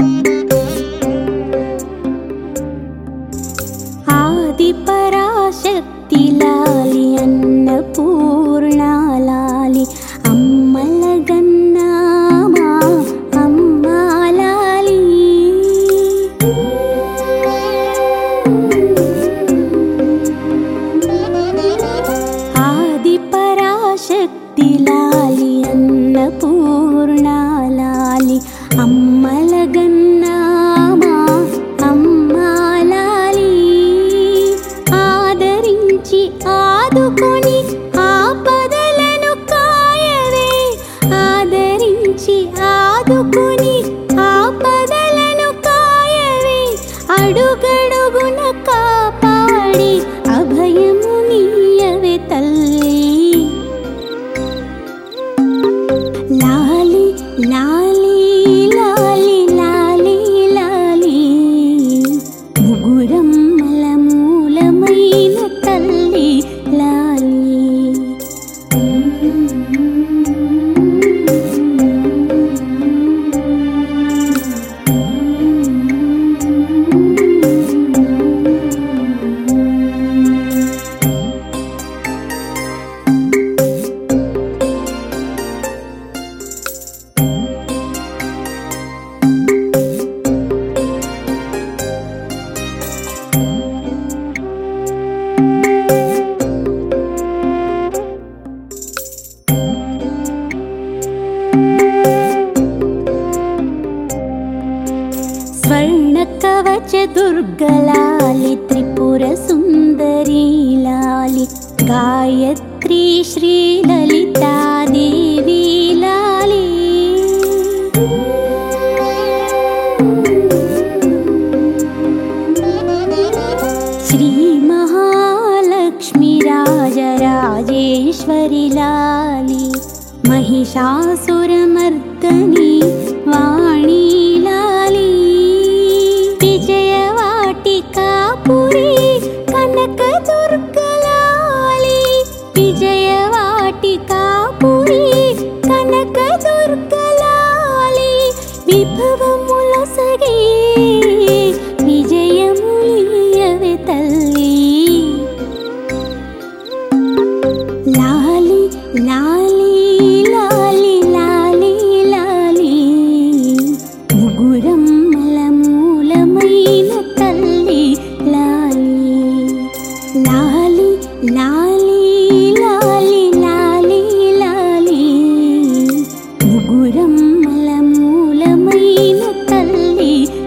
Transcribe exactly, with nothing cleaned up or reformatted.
ఆదిపరాశక్తి లాలి అన్నపూర్ణ లాలి అమ్మలగన్నా మా అమ్మ లాలి. ఆదిపరాశక్తి లాలి అన్నపూర్ణ లాలి అమ్మలగన్నా మా అమ్మ లాలి. ఆదరించి ఆదుకొని ఆపదలను కాయవే, ఆదరించి ఆదుకొని ఆపదలను కాయవే, అడుగడుగున కాపాడి అభయము నీయవే తల్లి. లాలి లాలి లాలి లాలి లాలి ముగురమ్మల మూలమైన తల్లి లాలి. స్వర్ణ కవచ దుర్గలాలి త్రిపుర సుందరి లాలి గాయత్రి శ్రీ లలితా దేవి లాలి. శ్రీ మహాలక్ష్మి రాజరాజేశ్వరి లాలి మహిషాసురమర్దని వాణి లాలి. విజయవాటికాపురి కనక దుర్గలాలి, విజయవాటికాపురి కనక దుర్గలాలి. విభవముల సగే విజయములియవే తల్లి. లాలి లాలి లాలి లాలి లాలి ముగురమ్మల మూలమైన తల్లి లాలి. లాలి లాలి లాలి లాలి లాలి ముగురమ్మల మూలమైన తల్లి